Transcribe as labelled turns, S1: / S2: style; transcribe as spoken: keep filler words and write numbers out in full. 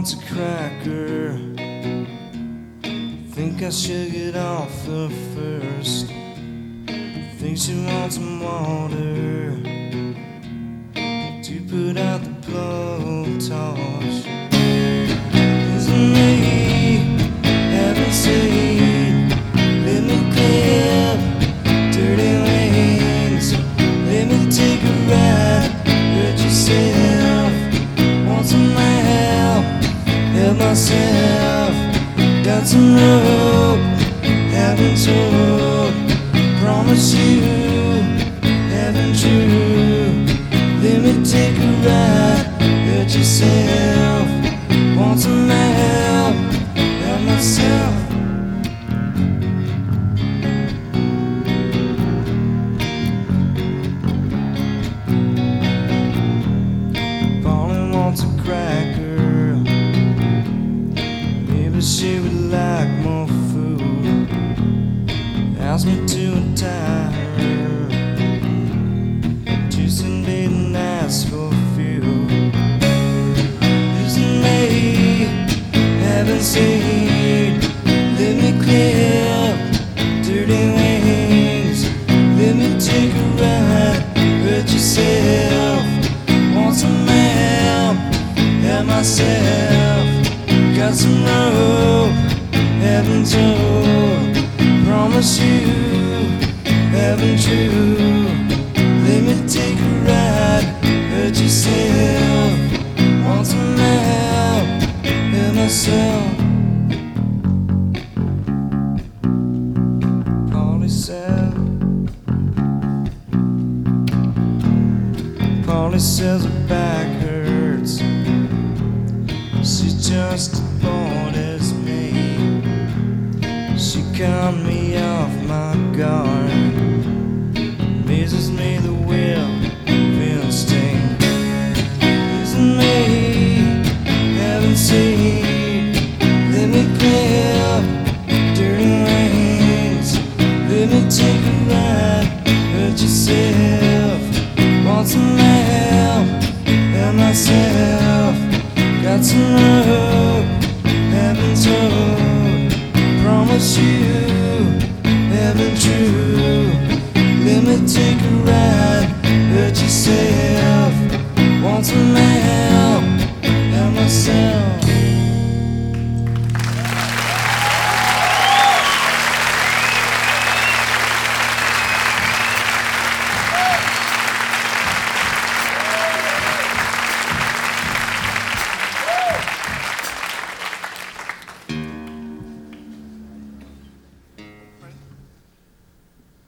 S1: wants a cracker. Think I should get off her first. Think she wants some water to put out the blowtorch. Isn't me having said, let me clip dirty wings, let me take a ride, hurt yourself, want some help, help myself, got some rope, haven't told, promise you, haven't true, let me take a ride, hurt yourself, want some help, help myself. Pauline wants a cracker, maybe she would like more food, ask me to untie her, juice and bait and ask for fuel. Isn't me having said, let me clip dirty wings, let me take a ride, hurt yourself, want some help, help myself, got some rope, haven't told, promise you, haven't true, let me take a ride, hurt yourself, want some help, help myself. Polly said, Polly says her back hurts, she's just as bored as me, she cut me off my guard, amazes me the will of instinct. Isn't me having seen, let me clear